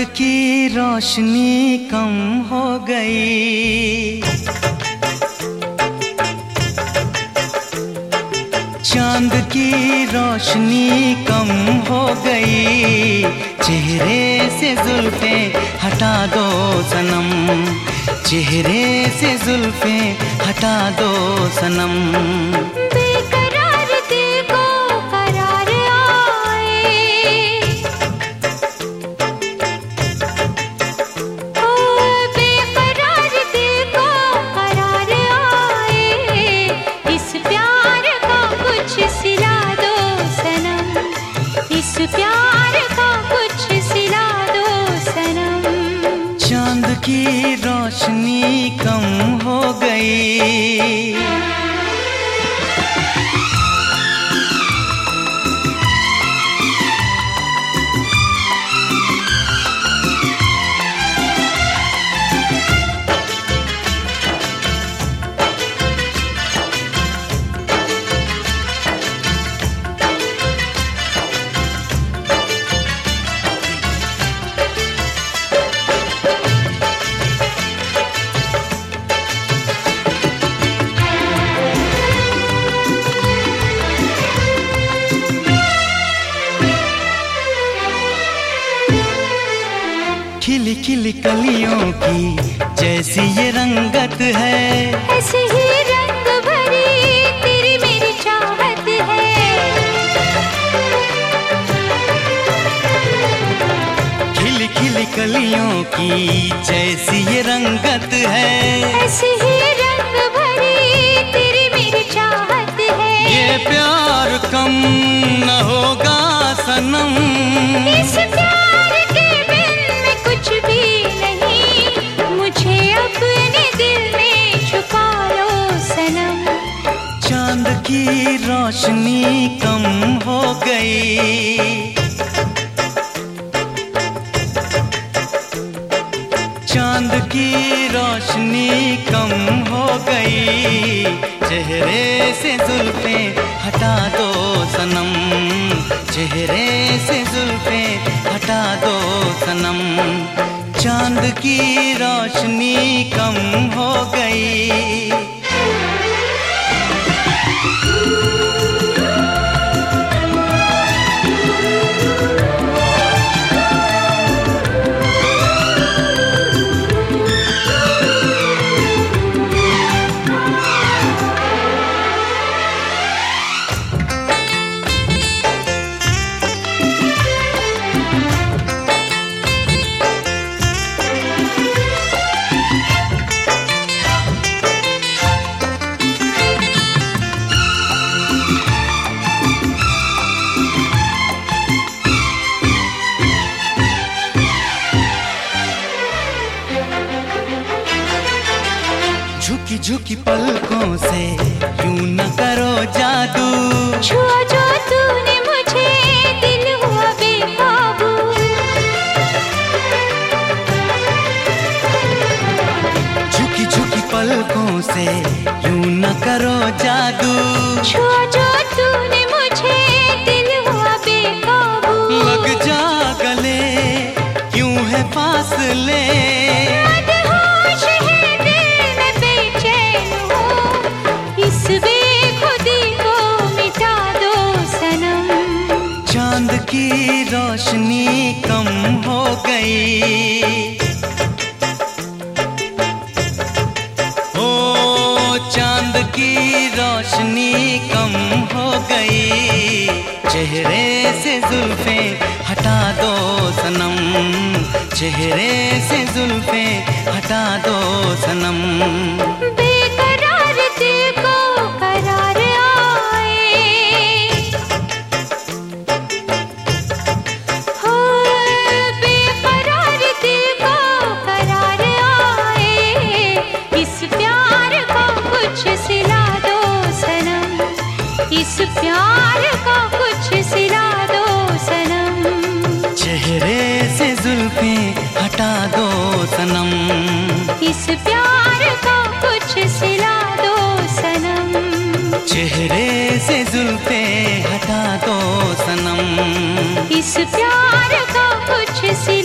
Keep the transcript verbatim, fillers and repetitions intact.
की रोशनी कम हो गई, चांद की रोशनी कम हो गई। चेहरे से जुल्फें हटा दो सनम, चेहरे से जुल्फें हटा दो सनम। चांद की रोशनी कम हो गई। खिली खिली कलियों की जैसी ये रंगत है, ऐसी ही रंग भरी तेरी मेरी चाहत है। खिली खिली कलियों की जैसी ये रंगत है, ऐसी ही रंग भरी तेरी मेरी चाहत है। ये प्यार कम न होगा सनम, इस प्यार के बिन में कुछ भी नहीं, मुझे अपने दिल में छुपा लो सनम। चांद की रोशनी कम हो गई, चांद की रोशनी कम हो गई। चेहरे से जुल्फें हटा दो सनम, चेहरे से जुल्फें हटा दो सनम। चांद की रोशनी कम हो गई। झुकी झुकी पलकों से यूं न करो जादू, छुआ जो तूने मुझे दिल हुआ बेकाबू। झुकी झुकी पलकों से यूं न करो जादू, छुआ जो तूने मुझे दिल हुआ बेकाबू। लग जा गले क्यों है फासले, बेखुदी को मिटा दो सनम। चांद की रोशनी कम हो गई, ओ चांद की रोशनी कम हो गई। चेहरे से जुल्फें हटा दो सनम, चेहरे से जुल्फें हटा दो सनम। इस प्यार का कुछ सिला दो सनम। चेहरे से जुल्फें हटा दो सनम, इस प्यार का कुछ सिला दो सनम। चेहरे से जुल्फें हटा दो सनम, इस प्यार का कुछ सिला